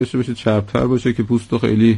بشه چربتر باشه که پوستو خیلی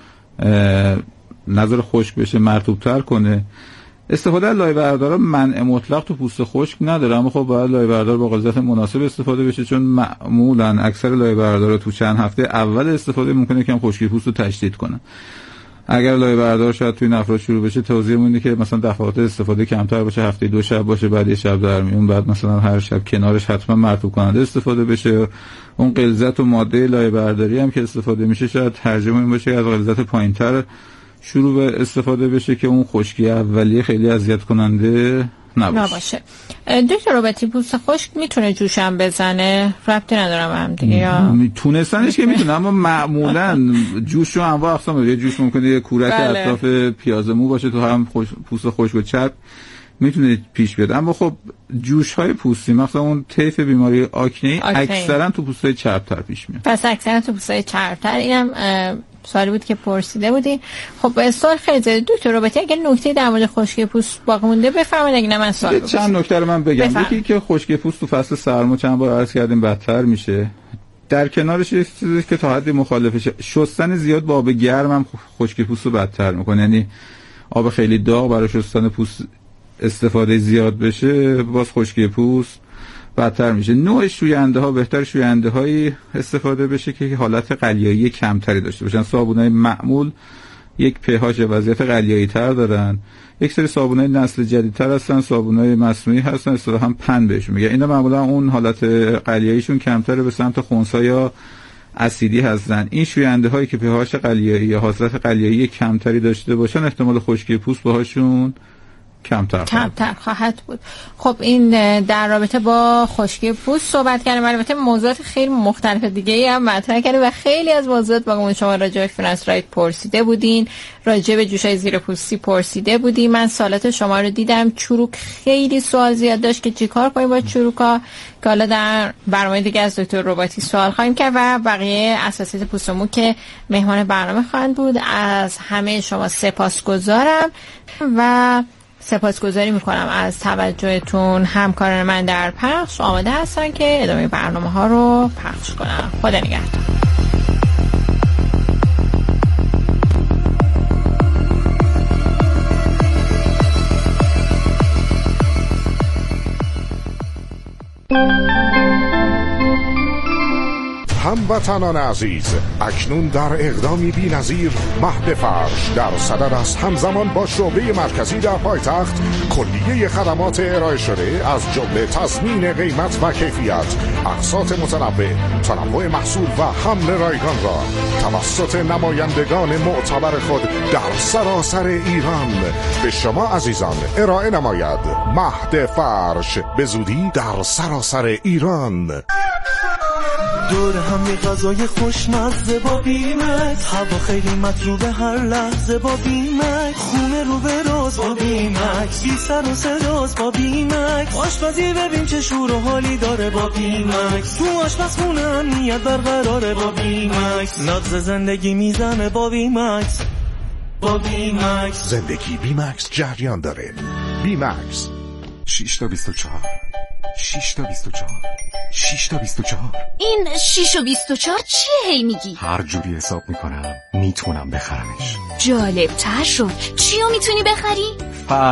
نظر خشک بشه، مرطوب‌تر کنه. استفاده از لایه بردارا منع مطلق تو پوست خشک نداره، اما خب باید لایه بردار با غلظت مناسب استفاده بشه، چون معمولا اکثر لایه بردارا تو چند هفته اول استفاده ممکنه کم خشکی پوست رو تشدید کنن. اگر لایه بردار شاید توی افراد شروع بشه، توضیح میدیم که مثلا دفعات استفاده کمتر باشه، هفته 2 شب باشه، بعد یه شب در میون، بعد مثلا هر شب کنارش حتما مرطوب کننده استفاده بشه. اون غلظت و ماده لایه برداری هم که استفاده میشه شاید ترجمه این باشه از غلظت پایینتر شروع به استفاده بشه که اون خشکی اولیه خیلی اذیت کننده نباشه. دکتر رباطی، پوست خشک میتونه جوشم بزنه؟ ربطی ندارم هم دیگه، یا میتونستنش که میتونه، اما معمولا جوش رو انواع اقسام داره. یه جوش ممکنه یه کورک اطراف پیاز مو باشه، تو هم پوست خشک و چرب میتونه پیش بیاد. اما خب جوش های پوستی مثلا اون طیف بیماری آکنه اکثرا تو پوستای چربتر پیش میاد. پس اکثرا تو پوستای چربتر. اینم سوالی بود که پرسیده بودی. خب سوال خیلی زیاده. دکتر رباطی اگه نکته در مورد خشکی پوست باقی مونده بفرمایید، اگه نه من سوال بپرسم. چند نکته رو من بگم. یکی که خشکی پوست تو فصل سرما چند بار عرض کردیم بدتر میشه. در کنارش یه چیزی که تا حدی مخالفشه، شستن زیاد با آب گرم هم خشکی پوست رو بدتر میکنه. یعنی آب خیلی داغ برای شستن پوست استفاده زیاد بشه، باز خشکی پوست بدتر میشه. نوع شوینده ها بهتر شوینده هایی استفاده بشه که حالت قلیایی کمتری داشته باشن. صابونای معمول یک pH وضعیت قلیایی تر دارن، یک سری صابونای نسل جدیدتر هستن، صابونای مصنوعی هستن، اصطلاحا هم پن بهشون میگه. اینا معمولا اون حالت قلیاییشون کمتره، به سمت خنثی یا اسیدی هستن. این شوینده هایی که pH قلیایی یا حالت قلیایی کمتری داشته باشن احتمال خشکی پوست باهاشون کمتر خواهد بود. خب این در رابطه با خشکی پوست صحبت کردیم. البته موضوعات خیلی مختلف دیگه هم مطرح کردیم و خیلی از موضوعات باقی شما راجع به فیناستراید پرسیده بودین، راجع به جوشای زیر پوستی پرسیده بودین. من سوالات شما رو دیدم. چروک خیلی سوال زیاد داشت که چیکار کنیم با چروکا، که حالا در برنامه دیگه از دکتر رباطی سوال خواهیم کرد و بقیه اساسیات پوست و مو که مهمان برنامه خواهند بود. از همه شما سپاسگزارم و سپاسگزاری میکنم از توجهتون. همکاران من در پخش آماده هستن که ادامه برنامه ها رو پخش کنم. خدا نگهدار. هموطنان عزیز، اکنون در اقدامی بی‌نظیر مهد فرش در صدد است همزمان با شعبه مرکزی در پایتخت کلیه خدمات ارائه شده از جمله تضمین قیمت و کیفیت، اقساط متنوع، تنوع محصول و حمل رایگان را توسط نمایندگان معتبر خود در سراسر ایران به شما عزیزان ارائه نماید. مهد فرش به زودی در سراسر ایران. دور هم غذای خوشمزه با بیمکس، هوا خیلی مطلوبه هر لحظه با بیمکس، خونه رو به راز با بیمکس، بی سر و صداز با بیمکس، آشپزی ببین چه شور و حالی داره با بیمکس، تو آشپزخونه امنیت برقراره با بیمکس، نبض زندگی میزنه با بیمکس. با بیمکس زندگی بیمکس جریان داره. بیمکس 6 تا 24 6 تا 24 6 تا 24. این 6 و 24 چیه هی میگی؟ هر جوری حساب میکنم میتونم بخرمش. جالب تر شد. چیو میتونی بخری؟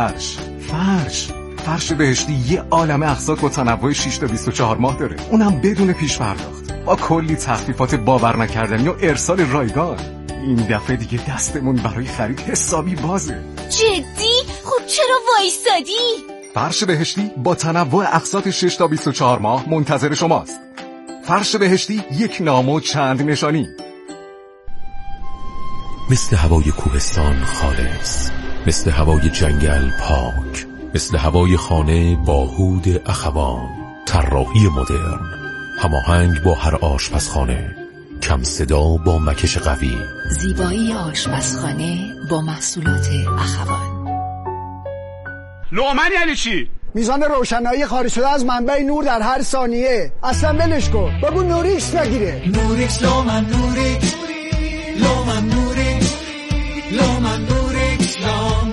فرش بهشتی یه عالمه اقساط با تنوع 6 تا 24 ماه داره، اونم بدون پیش پرداخت، با کلی تخفیفات باور نکردنی و ارسال رایگان. این دفعه دیگه دستمون برای خرید حسابی بازه. جدی؟ خب چرا وایسادی؟ فرش بهشتی با تنوع اقساط 6 تا 24 ماه منتظر شماست. فرش بهشتی، یک نام و چند نشانی. مثل هوای کوهستان خالص، مثل هوای جنگل پاک، مثل هوای خانه با هود اخوان، طراحی مدرن، هماهنگ با هر آشپزخانه، کم صدا با مکش قوی، زیبایی آشپزخانه با محصولات اخوان. لومن یعنی چی؟ میزان روشنایی خارج شده از منبع نور در هر ثانیه. اصلا ولش کن، بگو نوریکس بگیره. نوریکس لومن نوریکس، لومن نوریکس، لومن نوریکس لام،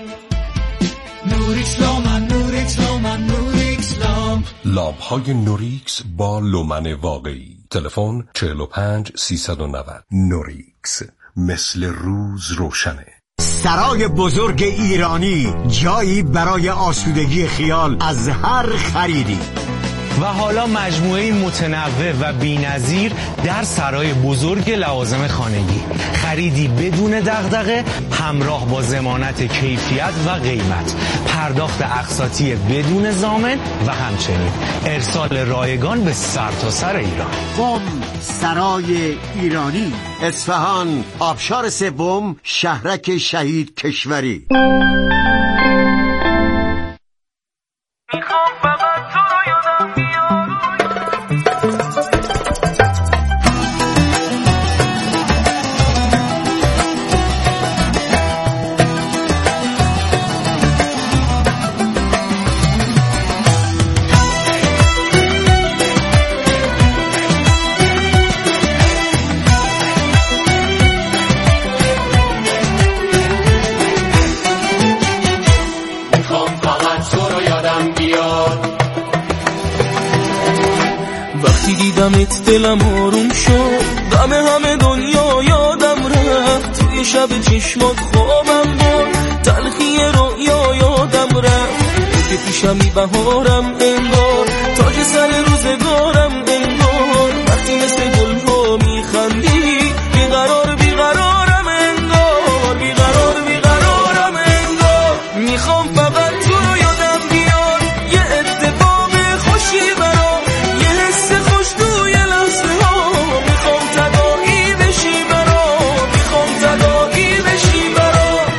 نوریکس لومن نوریکس، لومن نوریکس لام. لامپ‌های نوریکس با لومن واقعی. تلفن 45 390. نوریکس، مثل روز روشنه. سرای بزرگ ایرانی، جایی برای آسودگی خیال از هر خریدی. و حالا مجموعه متنوع و بی‌نظیر در سرای بزرگ لوازم خانگی، خریدی بدون دغدغه همراه با ضمانت کیفیت و قیمت، پرداخت اقساطی بدون ضامن و همچنین ارسال رایگان به سرتاسر ایران. قم سرای ایرانی، اصفهان، آبشار سوم، شهرک شهید کشوری. دیدمت دلم آروم شد، غم همه دنیا یادم رفت، توی شب چشمات خوابم برد، تلخی رویا یادم رفت، تو که پیشمی بهارم انگار، تاج سر روزگارم انگار، وقتی مثل گلها میخندی بیقرار بیقرارم انگار، بیقرار بیقرارم انگار، میخوام فقط تو رو یادم بیار، یه اتفاق خوشی برام، یه حس خوش توی لحظه ها، میخوام تداعی بشی برام، میخوام تداعی بشی برام.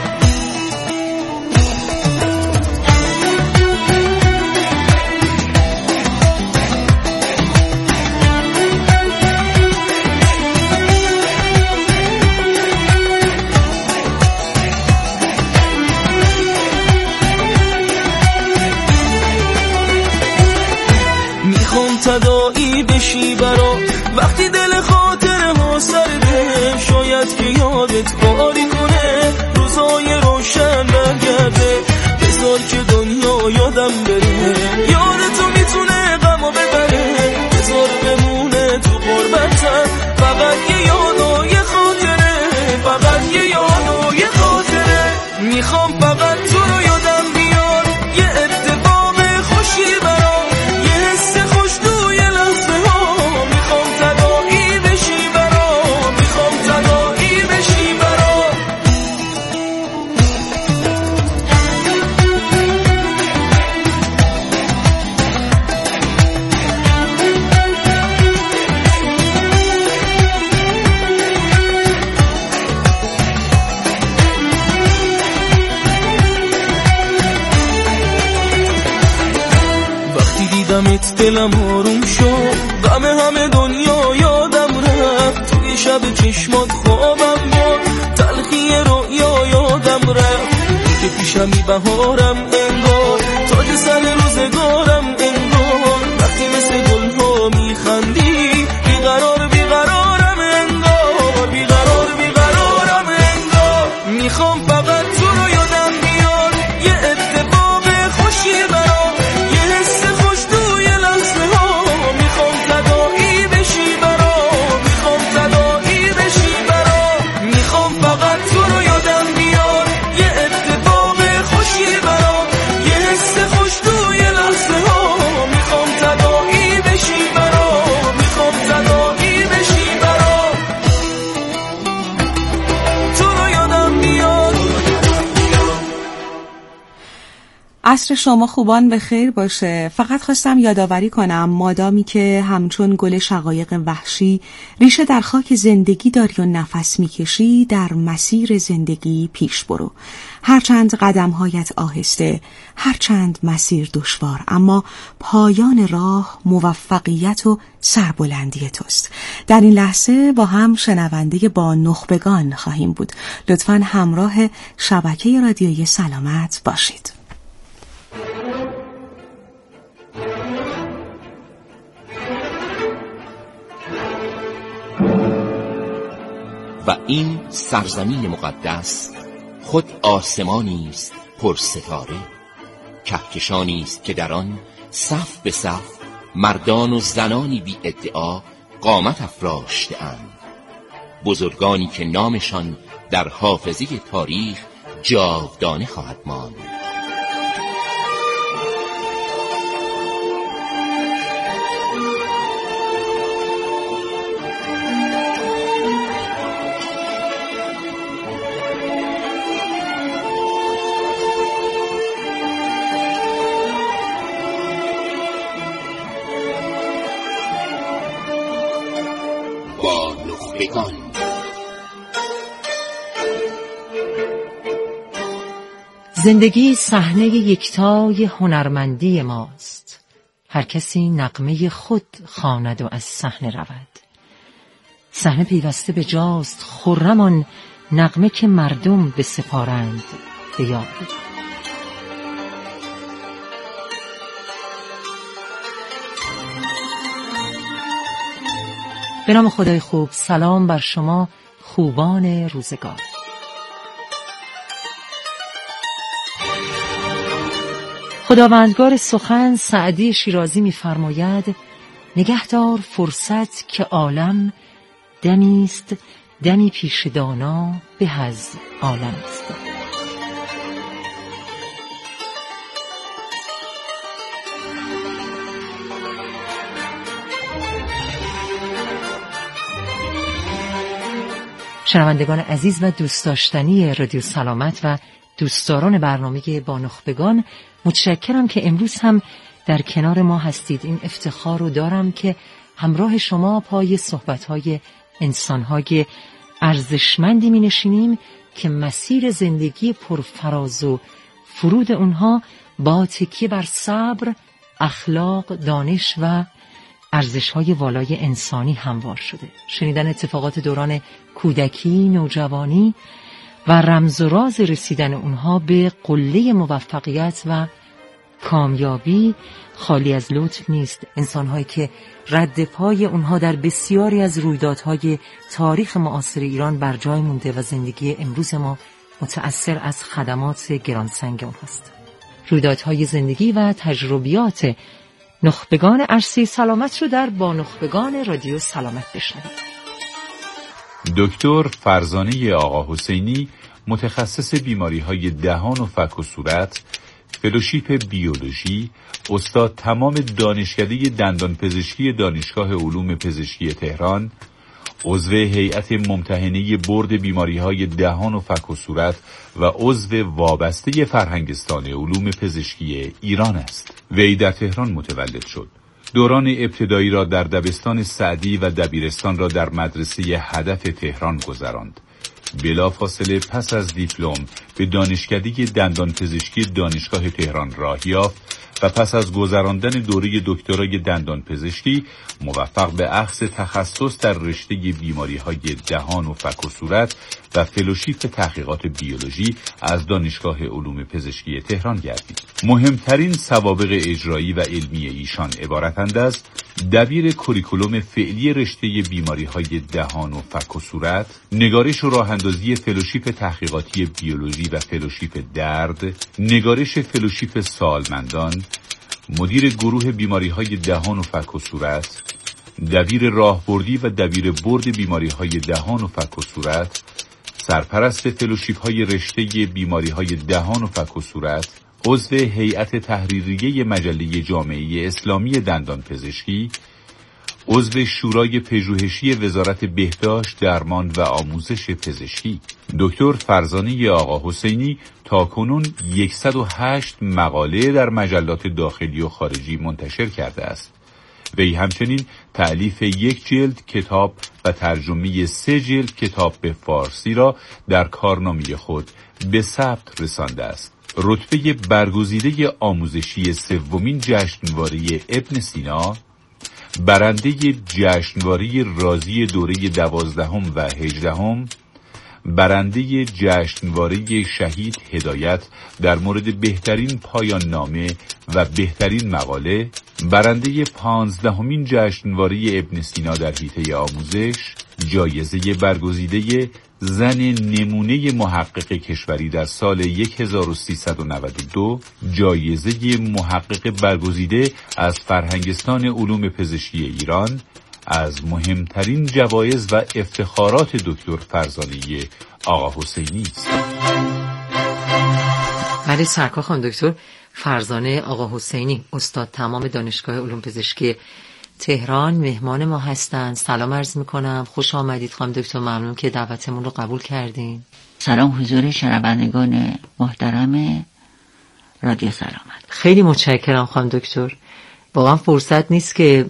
میخوام تداعی بشی برام، وقتی دل خاطر ها سرده، شاید که یادت کاری کنه، روزای روشن برگرده، بذار که دنیا یادم بره، یادتو میتونه غمو ببره، بذار بمونه تو غربتم، فقط یه یاد و یه خاطره، فقط یه یاد و یه خاطره، میخوام فقط تو رو یادم بیار، یه اتفاق خوشی برام، یه حس خوش توی لحظه ها، میخوام تداعی بشی برام، میخوام تداعی بشی برام. وقتی دیدمت دلم آروم شد، غم همه دنیا یادم رفت، توی شب چشمات خوابم برد، تلخی رویا یادم رفت، تو که پیشمی بهارم انگار، تاج سر روزگارم انگار، وقتی مثل گلها میخندی بیقرار بیقرارم انگار، بیقرار بیقرارم انگار، میخوام فقط تو رو یادم بیار، یه اتفاق خوشی برام، یه حس خوش توی لحظه ها، میخوام تداعی بشی برام، میخوام تداعی بشی برام، میخوام فقط تو رو یادم بیار، یه اتفاق خوشی برام، یه حس خوش توی لحظه ها، میخوام تداعی بشی برام، میخوام تداعی بشی برام، تو رو یادم بیار. عصر شما خوبان به خیر باشه. فقط خواستم یادآوری کنم مادامی که همچون گل شقایق وحشی ریشه در خاک زندگی داری و نفس میکشی، در مسیر زندگی پیش برو. هرچند قدمهایت آهسته، هرچند مسیر دشوار، اما پایان راه موفقیت و سربلندی توست. در این لحظه با هم شنونده با نخبگان خواهیم بود. لطفاً همراه شبکه رادیویی سلامت باشید. و این سرزمین مقدس خود آسمانی است پر ستاره، کهکشانی است که در آن صف به صف مردان و زنانی بی ادعا قامت افراشته‌اند، بزرگانی که نامشان در حافظه تاریخ جاودانه خواهد ماند. با نخبگان. زندگی صحنه یکتای هنرمندی ماست. هر کسی نغمه خود خواند و از صحنه رود. صحنه پیوسته به جاست خرمان نغمه که مردم بسپارند به یاد. به نام خدای خوب، سلام بر شما خوبان روزگار. خداوندگار سخن سعدی شیرازی می‌فرماید نگهدار فرصت که عالم دمی است، دمی پیش دانا به از عالم است. شنوندگان عزیز و دوست داشتنی رادیو سلامت و دوستداران برنامه با نخبگان، متشکرم که امروز هم در کنار ما هستید. این افتخار رو دارم که همراه شما پای صحبت‌های انسان‌های ارزشمندی می‌نشینیم که مسیر زندگی پرفراز و فرود اونها با تکیه بر صبر، اخلاق، دانش و ارزش‌های والای انسانی هموار شده. شنیدن اتفاقات دوران کودکی، نوجوانی و رمز و راز رسیدن اونها به قله موفقیت و کامیابی خالی از لطف نیست. انسان‌هایی که رد پای اونها در بسیاری از رویدادهای تاریخ معاصر ایران بر جای مونده و زندگی امروز ما متأثر از خدمات گرانسنگ اونهاست. رویدادهای زندگی و تجربیات نخبگان عرصه سلامت رو در با نخبگان رادیو سلامت بشنوید. دکتر فرزانه آقا حسینی، متخصص بیماری‌های دهان و فک و صورت، فلوشیپ بیولوژی، استاد تمام دانشکده دندانپزشکی دانشگاه علوم پزشکی تهران، عضو هیئت ممتحنه بورد بیماری‌های دهان و فک و صورت و عضو وابسته فرهنگستان علوم پزشکی ایران است. وی در تهران متولد شد. دوران ابتدایی را در دبستان سعدی و دبیرستان را در مدرسه هدف تهران گذراند. بلافاصله پس از دیپلم به دانشکده دندانپزشکی دانشگاه تهران راه یافت و پس از گذراندن دوره دکترای دندانپزشکی موفق به اخذ تخصص در رشته بیماری‌های دهان و فک و صورت و فلوشیپ تحقیقات بیولوژی از دانشگاه علوم پزشکی تهران گردید. مهمترین سوابق اجرایی و علمی ایشان عبارتند از دبیر کوریکولوم فعلی رشته بیماری‌های دهان و فک و صورت، نگارش و راه‌اندازی فلوشیپ تحقیقاتی بیولوژی و فلوشیپ درد، نگارش فلوشیپ سالمندان، مدیر گروه بیماری‌های دهان و فک و صورت، دبیر راهبردی و دبیر برد بیماری‌های دهان و فک و صورت، سرپرست فلوشیپ‌های رشته بیماری‌های دهان و فک و صورت، عضو هیئت تحریریه مجله جامعه اسلامی دندانپزشکی، عضو شورای پژوهشی وزارت بهداشت، درمان و آموزش پزشکی. دکتر فرزانه آقا حسینی تاکنون 108 مقاله در مجلات داخلی و خارجی منتشر کرده است. وی همچنین تألیف 1 جلد کتاب و ترجمه 3 جلد کتاب به فارسی را در کارنامه خود به ثبت رسانده است. رتبه برگزیده آموزشی 3مین جشنواره ابن سینا، برنده جشنواره رازی دوره 12 و 18، برنده جشنواره شهید هدایت در مورد بهترین پایان نامه و بهترین مقاله، برنده 15مین جشنواره ابن سینا در حیطه آموزش، جایزه برگزیده زن نمونه محقق کشوری در سال 1392، جایزه محقق برگزیده از فرهنگستان علوم پزشکی ایران، از مهمترین جوایز و افتخارات دکتر فرزانه آقا حسینی است. بله سرکار خانم دکتر فرزانه آقا حسینی، استاد تمام دانشگاه علوم پزشکی تهران مهمان ما هستند. سلام عرض میکنم، خوش آمدید خانم دکتر، ممنون که دعوتمون رو قبول کردین. سلام حضور شنوندگان محترم رادیو سلامت. خیلی متشکرم خانم دکتر، واقعا فرصت نیست که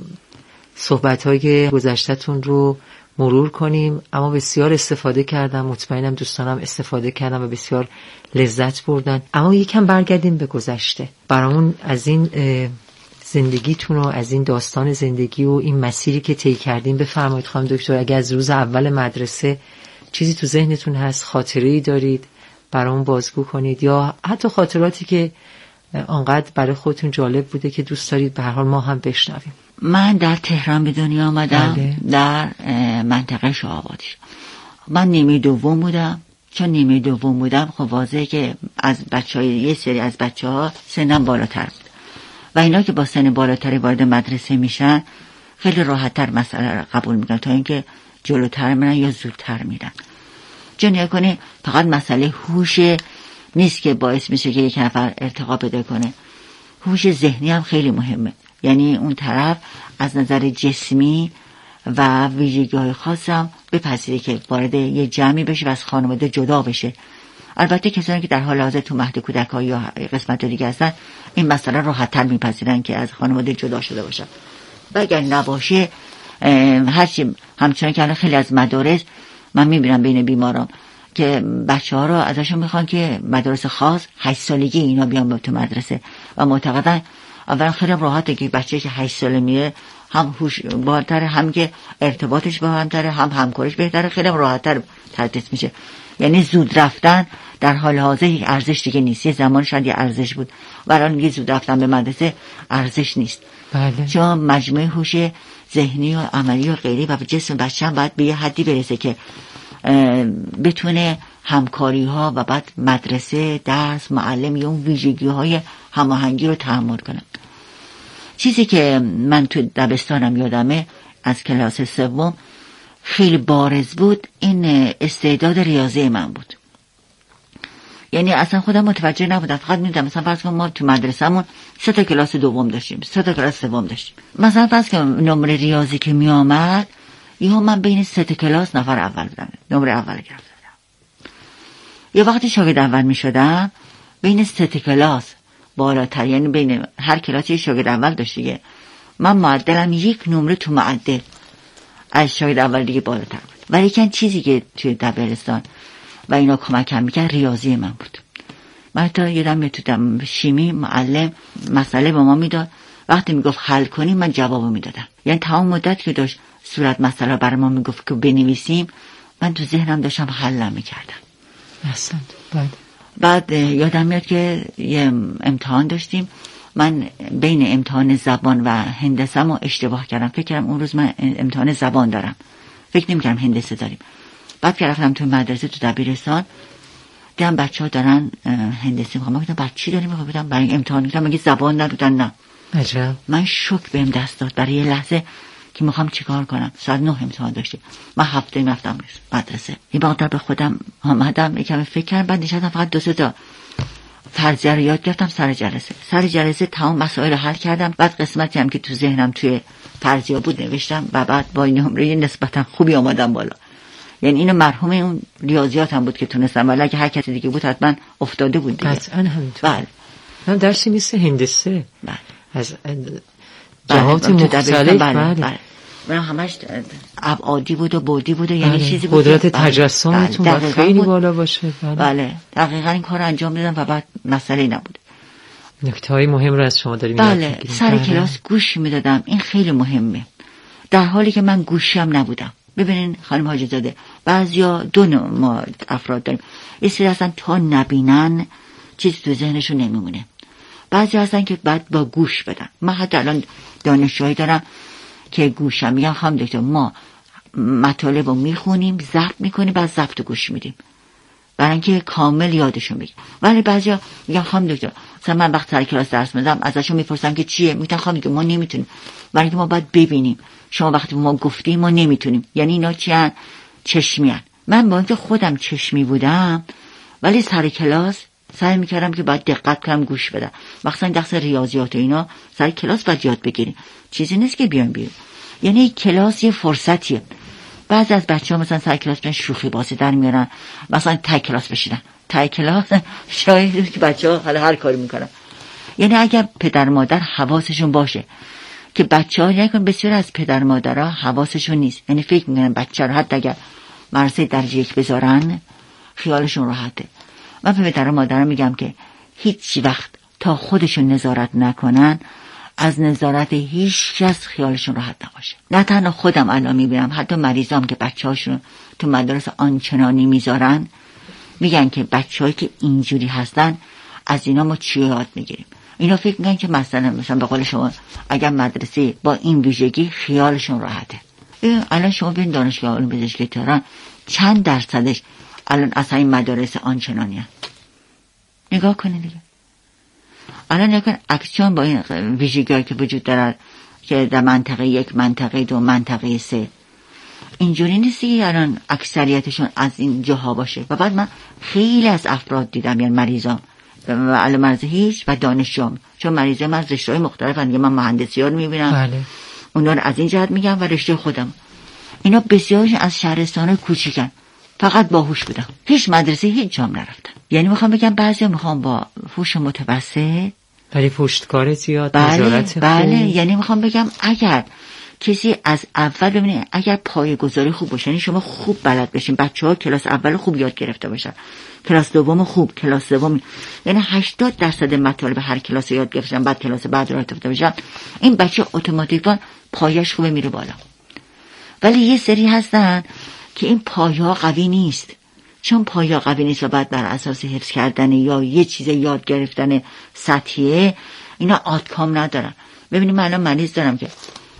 صحبت‌های گذشته‌تون رو مرور کنیم، اما بسیار استفاده کردم، مطمئنم دوستانم استفاده کردم و بسیار لذت بردن. اما یکم برگردیم به گذشته، برامون از این زندگیتون و از این داستان زندگی و این مسیری که طی کردین بفرمایید خانم دکتر. اگر از روز اول مدرسه چیزی تو ذهنتون هست، خاطره‌ای دارید برامون بازگو کنید، یا حتی خاطراتی که آنقدر برای خودتون جالب بوده که دوست دارید به هر حال ما هم بشنویم. من در تهران به دنیا آمدم. بله. در منطقه شاه‌آبادی. من نیمه دوم بودم. چون نیمه دوم بودم خب واضحه که از بچهای یه سری از بچه‌ها سنم بالاتر بود و اینا که با سن بالاتری وارد مدرسه میشن خیلی راحت‌تر مسئله رو قبول میکنن تا اینکه جلوتر میرن یا زودتر میرن. چون یعنی فقط مسئله هوش نیست که باعث میشه که یک نفر ارتقا پیدا کنه، هوش ذهنی هم خیلی مهمه. یعنی اون طرف از نظر جسمی و ویژگی‌های خاص هم بپذیره که وارد یه جمعی بشه و از خانواده جدا بشه. البته کسانی که در حال حاضر تو مهد کودک‌ها یا قسمت دیگه هستن این مسئله راحت‌تر میپذیرن که از خانواده جدا شده باشن. و اگر نباشه هرچی همچنان که الان خیلی از مدارس من میبینم بین بیماران که بچه‌ها رو ازشون میخوان که مدارس خاص 8 سالگی اینا بیان به تو مدرسه و معتقدن اولا خیلی راحته که بچه‌ای که 8 ساله میره هم هوش بالاتر، هم که ارتباطش با همتره، هم همکاریش بهتره، خیلی راحت‌تر تدریس میشه. یعنی زود رفتن در حال حاضر یک ارزش دیگه نیست. یه زمان شاید یه ارزش بود و الان یه زود رفتن به مدرسه ارزش نیست. بله. چون مجموعه هوش ذهنی و عملی و غیری و جسم بچه هم باید به یه حدی برسه که بتونه همکاری ها و بعد مدرسه، درس، معلم یا اون ویژگی های هماهنگی رو تحمل کنه. چیزی که من تو دبستانم یادمه از کلاس سوم خیلی بارز بود این استعداد ریاضی من بود. یعنی اصلا خودم متوجه نبودم، فقط میدونم مثلا فرض کن ما تو مدرسه‌مون 3 تا کلاس دوم داشتیم، 3 تا کلاس سوم داشتیم. مثلا فرض کن نمره ریاضی که می اومد یهو من بین 3 تا کلاس نفر اول بودم، نمره اول گرفتم. یه وقتی شاگرد اول میشدم بین 3 تا کلاس بالاتر، یعنی بین هر کلاس یه شاگرد اول داشت دیگه، من معدلم 1 نمره تو معدل از شاگرد اول دیگه بالاتر بود. ولی کن چیزی که توی دبیرستان و اینا کمکم میکرد ریاضی من بود. من تا یادم تو شیمی معلم مسئله به ما میداد، وقتی میگفت حل کنیم من جواب میدادم. یعنی تمام مدت که داشت صورت مسئله برای ما میگفت که بنویسیم من تو ذهنم داشتم حل میکردم. احسنت. بعد یادم میاد که یه امتحان داشتیم، من بین امتحان زبان و هندسه ما اشتباه کردم. فکر کردم اون روز من امتحان زبان دارم، فکر نمی‌کردم هندسه داریم. بعد که رفتم تو مدرسه تو دبیرستان دیدم بچه‌ها دارن هندسه می‌خوام. من گفتم بعد چی داریم می‌خوام؟ برای امتحان می‌گفتم مگه زبان ندادن؟ نه. عجب. من شوک بهم دست داد برای یه لحظه که می‌خوام چیکار کنم. ساعت 9 امتحان داشتیم. من هفته رفتم مدرسه. یه مقدار به خودم اومدم یکم فکر کردم، بعد نشستم فقط 2 تا فرضیه رو یاد گرفتم. سر جلسه تمام مسائل رو حل کردم. بعد قسمتی هم که تو ذهنم توی فرضیه بود نوشتم و بعد با این نمره نسبتا خوبی اومدم بالا. یعنی اینو مرحوم اون ریاضیات هم بود که تونستم، ولی اگه هر کسی دیگه بود حتما افتاده بود دیگه. قطعا همینطور. بله. من درسی مثل هندسه. بله. از جهات مختلف. بله. من همش ابعادی بود و بعدی بود و یعنی چیزی بود قدرت تجسمتون باید خیلی بالا باشه. بله دقیقاً این کار انجام دادم و بعد مسئله نبود. نکته‌های مهم رو از شما داریم. بله سر کلاس گوش میدادم، این خیلی مهمه، در حالی که من گوشم نبودم. ببینین خانم حاجی زاده، بعضیا 2 نوع افراد داریم، یه سری هستن تا نبینن چیزی تو ذهنشون نمیمونه، بعضی هستن که بعد با گوش بدن. من حتی الان دانشجویی دارم که گوشم میگم خانم دکتر ما مطالب رو میخونیم، ضبط میکنیم، بعد ضبط گوش میدیم برای اینکه کامل یادشون بگیم. ولی بعضیا میگن خانم دکتر مثلا من وقت سر کلاس درس میدم ازشون میپرسم که چیه، میگن خانم دکتر ما نمیتونیم، برای اینکه ما باید ببینیم شما وقتی ما گفتیم ما نمیتونیم، یعنی اینا چیان؟ چشمیان. من با اینکه خودم چشمی بودم ولی سر کلاس سعی میکردم که باید دقت کنم گوش بدم، مثلا درس ریاضیات و اینا سر کلاس باید یاد بگیریم، چیزی نیست که بیان بیرون. یعنی کلاس یه فرصتیه. بعضی از بچه‌ها مثلا سر کلاس میان شوخی بازی در میارن، مثلا تای کلاس بشینن، تای کلاس شاید که بچه‌ها حالا هر کاری میکنن. یعنی اگر پدر مادر حواسشون باشه که بچه‌ها، یعنی بسیار از پدر مادرها حواسشون نیست، یعنی فکر میکنن بچه رو حتی اگر مدرسه درجه 1 بذارن خیالشون راحته. من به پدر مادرها میگم که هیچ وقت تا خودشون نظارت نکنن از نظارت هیچ کس خیالشون راحت نباشه. نه تنها خودم الان میبینم، حتی مریضام که بچه‌هاشون تو مدرسه آنچنانی میذارن میگن که بچه‌هایی که اینجوری هستن از اینا ما چی یاد میگیریم. اینا فکر میکنن که مثلا به قول شما اگر مدرسه با این ویژگی خیالشون راحته. الان شما ببین دانشگاه علوم پزشکی تهران چند درصدش الان اصلا این مدارس آنچنانی هست. نگاه کنید دیگه. الان نگاه کن اکسیون با این ویژگی‌هایی که وجود دارد که در منطقه 1، منطقه 2، منطقه 3 اینجوری نیست که الان اکثریتشون از این جاها باشه. و بعد من خیلی از افراد دیدم، یعنی مریضام و الان مرز هیچ و دانشجوام، چون مریضای من از رشته‌های مختلفن دیگه، من مهندسیار میبینم بله. اونا رو از این جهت میگم و رشته خودم، اینا بسیارش از شهرستان‌های کوچیکن، فقط باهوش بودم، هیچ مدرسه هیچ جام نرفتن. یعنی میخوام بگم بعضیا میخوام با هوش متوسط ولی پشتکار زیاد، نظارت خوب. بله یعنی میخوام بگم اگر کسی از اول ببینه، اگر پایه‌گذاری خوب باشه، یعنی شما خوب بلد بشین، بچه‌ها کلاس اول خوب یاد گرفته باشن، کلاس دوم خوب، کلاس سوم، یعنی 80% مطالب هر کلاس یاد گرفتن، بعد کلاس بعد رو گرفته باشن، این بچه اتوماتیکاً پایه‌اش خوبه میره بالا. ولی یه سری هستن که این پایه‌ها قوی نیست، چون پایه‌ها قوی نیست و بعد بر اساس حفظ کردن یا یه چیز یاد گرفتن سطحیه اینا آتکام ندارن. ببینید من الان مریض دارم که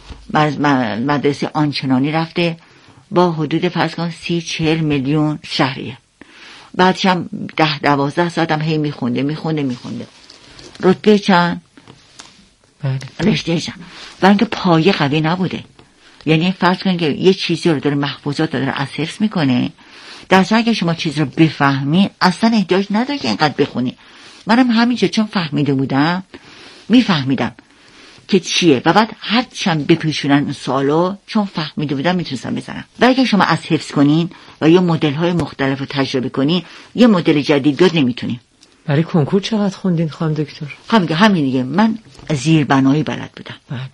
مدرسه آنچنانی رفته با حدود فرض کن 30-40 میلیون شهریه، بعدش هم 10-12 ساعت هم هی میخونده رتبه چند؟ رشته چند؟ برای اینکه پایه قوی نبوده. یعنی فرض کنید که یه چیزی رو داره محفوظات داره از حفظ میکنه، در صورتی که شما چیز رو بفهمی اصلا احتیاج نداره که اینقدر بخونی. منم همینجا چون فهمیده بودم میفهمیدم که چیه و بعد هر چند بپیشونن اون سوالو چون فهمیده بودم میتونستم بزنم. و اگه شما از حفظ کنین و یا مدل های مختلف رو تجربه کنین یه مدل جدید یاد نمیتونین. برای کنکور چقدر خوندین خانم دکتر؟ همین دیگه من زیربنایی بلد بودم.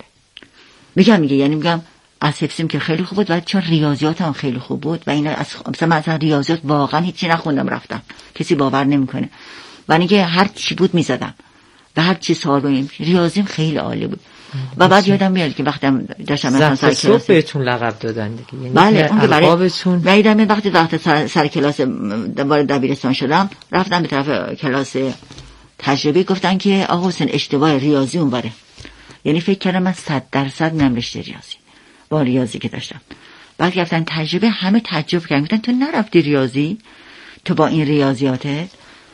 بله میگم از حفظیم که خیلی خوب بود و چون ریاضیات هم خیلی خوب بود و اینا مثلا ریاضیات واقعا هیچی نخوندم رفتم، کسی باور نمیکنه، و اینکه هر چی بود میزدم و هر چی سوال بودیم ریاضیم خیلی عالی بود. و بعد یادم میاد که وقتی داشتم مثلا سر کلاس بهتون لقب دادن دیگه، یعنی بله اون که برای وقتی سر کلاس وارد دبیرستان شدم رفتم به طرف کلاس تجربی، گفتن که آقا حسین اشتباه ریاضی اونوره. یعنی فکر کردم من 100% میرم رشته ریاضی با ریاضی که داشتم. بعد رفتن تجربه، همه تعجب کردن، گفتن تو نرفتی ریاضی؟ تو با این ریاضیاته؟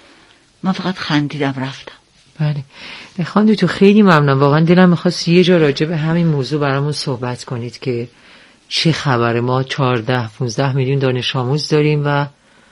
من فقط خندیدم رفتم. بله خانم تو خیلی ممنون، واقعا دلم می‌خواست یه جا راجع به همین موضوع برامون صحبت کنید که چه خبره. ما 14-15 میلیون دانش آموز داریم و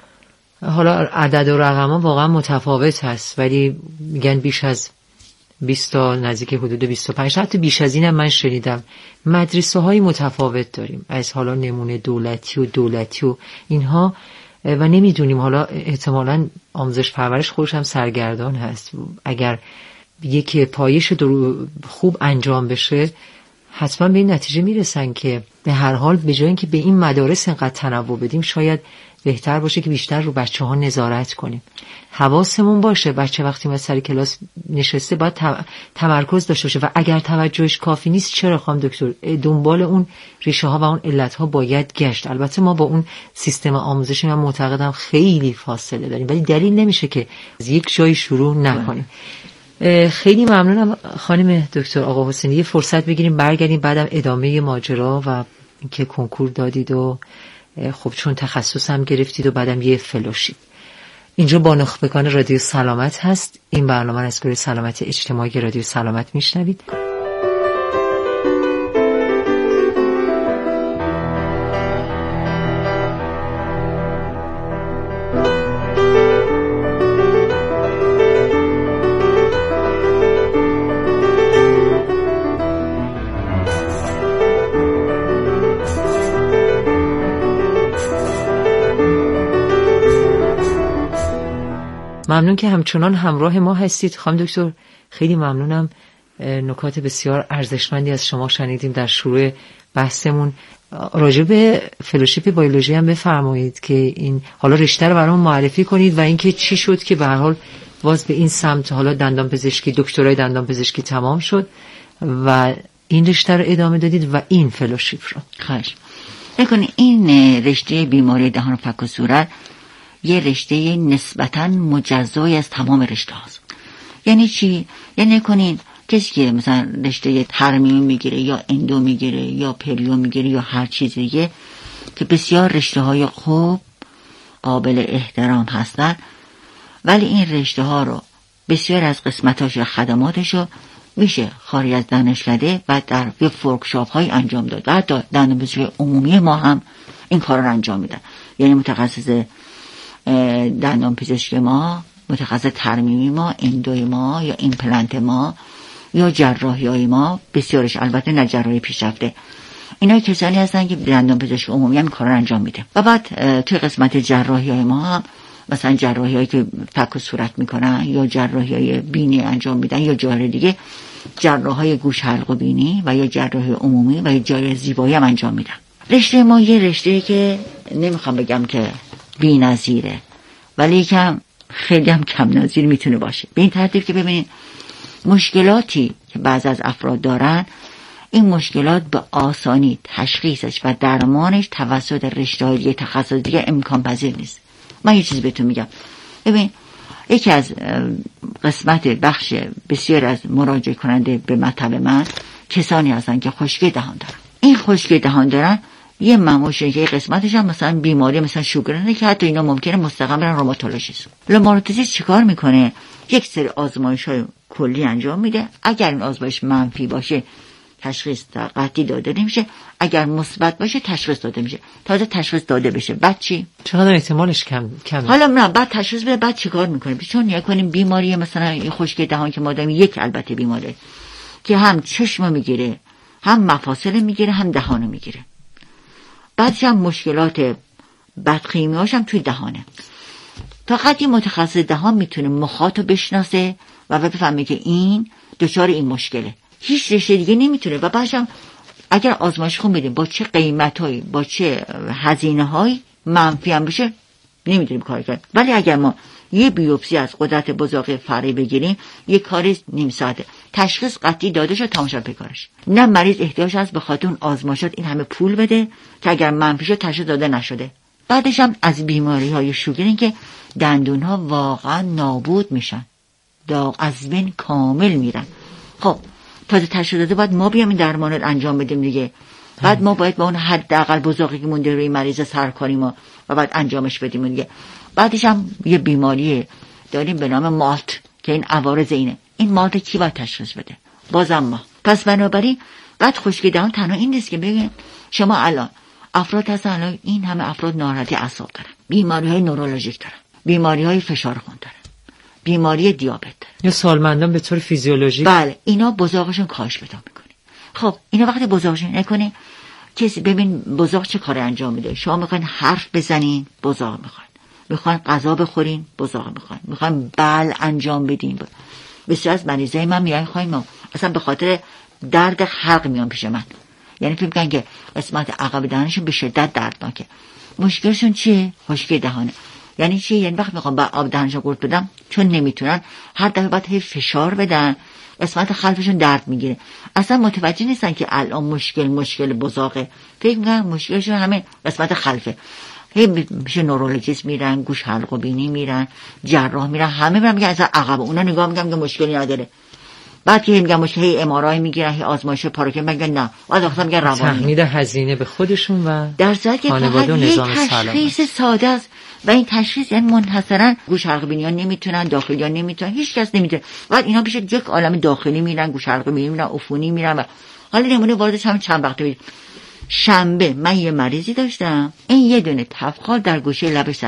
حالا عدد و رقم‌ها واقعا متفاوت هست، ولی میگن بیش از 20 تا نزدیک حدود 25 حتی بیش از اینم من شنیدم مدرسه‌های متفاوت داریم، از حالا نمونه دولتی و اینها، و نمیدونیم حالا احتمالاً آموزش پرورش خودش هم سرگردان هست. اگر یک پایش خوب انجام بشه حتما به این نتیجه میرسن که به هر حال به جای اینکه به این مدارس انقدر تنوع بدیم شاید بهتر باشه که بیشتر رو بچه‌ها نظارت کنیم، حواسمون باشه بچه وقتی ما سر کلاس نشسته باید تمرکز داشته باشه و اگر توجهش کافی نیست چرا خانم دکتر دنبال اون ریشه ها و اون علت ها باید گشت. البته ما با اون سیستم آموزشی من معتقدم خیلی فاصله داریم، ولی دلیل نمیشه که از یک جایی شروع نکنیم. خیلی ممنونم خانم دکتر آقا حسینی، یه فرصت بگیریم برگردیم بعدم ادامه ماجرا و اینکه کنکور دادید و خب چون تخصص هم گرفتید و بعدم یه فلوشیپ. اینجا با نخبگان رادیو سلامت هست، این برنامه از گروه سلامت اجتماعی رادیو سلامت میشنوید. ممنون که همچنان همراه ما هستید خانم دکتر. خیلی ممنونم. نکات بسیار ارزشمندی از شما شنیدیم در شروع بحثمون. راجع به فلوشیپ بیولوژی هم بفرمایید که این حالا رشته رو برام معرفی کنید و اینکه چی شد که به هر حال باز به این سمت حالا دندان پزشکی، دکترای دندان پزشکی تمام شد و این رشته رو ادامه دادید و این فلوشیپ رو. خواهش نکنید این رشته بیماری دهان و فک و صورت یه رشته نسبتاً مجزایی از تمام رشته هاست. یعنی چی؟ یعنی نکنید کسی که مثلا رشته ترمیم میگیره یا اندو میگیره یا پریو میگیره یا هر چیز دیگه که بسیار رشته های خوب قابل احترام هستن، ولی این رشته ها رو بسیار از قسمتاش و خدماتش رو میشه خارج از دانشکده و در یه ورکشاپ های انجام داد. و حتی دندان پزشکی عمومی ما هم این کار رو انجام میدن. یعنی متخصص دندان پزشکی ما، متخصص ترمیمی ما، اندوی ما یا ایمپلنت ما یا جراحی های ما، بسیارش البته نه جراحی پیشرفته، اینا کسانی هستن که دندان پزشکی عمومی هم کار رو انجام میده. و بعد توی قسمت جراحی های ما هم مثلا جراحی هایی که فک و صورت میکنن یا جراحی های بینی انجام میدن یا جای دیگه جراحی های گوش حلق و بینی و یا جراحی عمومی و یا جراحی زیبایی هم انجام میدن. رشته ما یه رشته که نمیخوام بگم که بی‌نظیره، ولی خیلی هم کم نظیر میتونه باشه. به این ترتیب که ببینید مشکلاتی که بعض از افراد دارن، این مشکلات به آسانی تشخیصش و درمانش توسط رشته‌های دیگه تخصص دیگه امکان پذیر نیست. من یه چیز بهتون میگم. ببین یکی از قسمت بخش بسیار از مراجعه کننده به مطب من کسانی هستن که خشکی دهان دارن. این خشکی دهان دارن یه مموشه که قسمتش هم مثلا بیماری مثلا شوگرنه که حتی اینا ممکنه مستقیم برن روماتولوژیست. روماتولوژیست چیکار میکنه؟ یک سری آزمایش‌های کلی انجام میده. اگر این آزمایش منفی باشه تشخیص قطعی داده نمیشه، اگر مثبت باشه تشخیص داده میشه. تازه تشخیص داده بشه بعد چی؟ چقدر احتمالش کمه؟ حالا نه بعد تشخیص بده بعد چیکار میکنه؟ چون نیا کنیم بیماری مثلا خشکی دهان که ما داریم یک البته بیماری که هم چشم میگیره، هم مفاصل میگیره، هم دهانو میگیره. بعدش هم مشکلات بدخیمیاش هم توی دهانه. فقط یه متخصص دهان میتونه مخاطو بشناسه و بفهمه که این دچار این مشکله. هیچ رشته دیگه نمیتونه. و بعدش هم اگر آزمایش خون بدیم با چه قیمتایی با چه هزینه‌هایی منفی هم بشه نمیتونیم کار کنیم. ولی اگر ما یه بیوپسی از قدرت بزاق فرعی بگیریم یه کاری نیم ساعته تشخیص قطعی داده شد تمام شد کارش. نه مریض احتیاج هست به خاطر اون آزمایشات این همه پول بده که اگر منفی شد تشخیص داده نشده. بعدش هم از بیماری‌های شوگرین که دندون‌ها واقعا نابود میشن، داغ از بین کامل میرن. خب تازه تشخیص داده بعد ما بیام این درمان رو انجام بدیم دیگه. بعد ما باید با اون حداقل بزاقی که مونده روی مریض سر کنیم و بعد انجامش بدیم دیگه. بعدش هم یه بیماری داریم به نام مالت که این عوارض اینه. این مالت کی باید تشخیص بده؟ بازم ما. پس بنابراین بعد خشکی دهان تنها این نیست که بگیم شما الان افراد هستن الان این همه افراد ناراحتی اعصاب دارن، بیماری‌های نورولوژیک دارن، بیماری‌های فشار خون دارن، بیماری دیابت دارن یا سالمندان به طور فیزیولوژیک. بله اینا بزاقشون کاهش پیدا میکنه. خب اینا وقتی بزاقشون نکنه کسی ببین بزاق چه کاری انجام میده. شما میخواین حرف بزنین بزاق میخواین غذا بخورین بزاق میخواین بل انجام بدین. بسیار از مریضای من میگن خواهیم اصلا به خاطر درد حلق میان پیش من، یعنی فکر میکنن که قسمت عقب دهانشون به شدت دردناکه. مشکلشون چیه؟ خشکی دهانه. یعنی چی؟ یعنی وقتی میخوام با آب دهنشون قورت بدم چون نمیتونن هر دفعه باید فشار بدن قسمت خلفشون درد میگیره. اصلا متوجه نیستن که الان مشکل بزاقه. فکر میکنن مشکلشون همه قسمت خلفه. میشه نورولوژیست میرن، گوش حلق و بینی میرن، جراح میرن، همه میرن میگن اصلا عقب. اونا نگاه میگن که مشکلی نداره. بعد که میگن مشکل ام آر آی میگیرن، آزمایش پاراکین میگن نه، بعد وقتا میگن روانی. تحمیل هزینه به خودشون و در صورتی که فقط یک تشخیص ساده است و این تشخیص یعنی منحصرا گوش حلق بینیان نمیتونن، داخلیان نمیتونن، هیچ کس نمیتونه. بعد اینا پیش یک عالم داخلی میرن، گوش حلق بینی میرن، عفونی میرن. و حالا نمونه واردش هم چند وقته شنبه من یه مریضی داشتم، این یه دونه تفخال در گوشه لبش